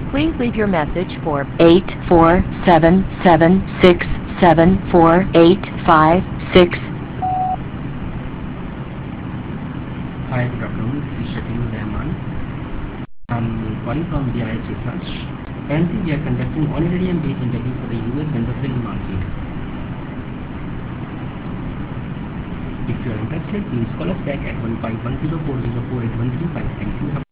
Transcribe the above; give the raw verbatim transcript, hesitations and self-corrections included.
Please leave your message for eight four seven seven six seven four eight five six. Hi, good afternoon. This is Shakil Rahman. I'm calling from V I S Research. Currently, we are conducting on Iridium based interview for the U S and the Philippine market. If you are interested, please call us back at one five one zero four zero four eight one three five. Thank you.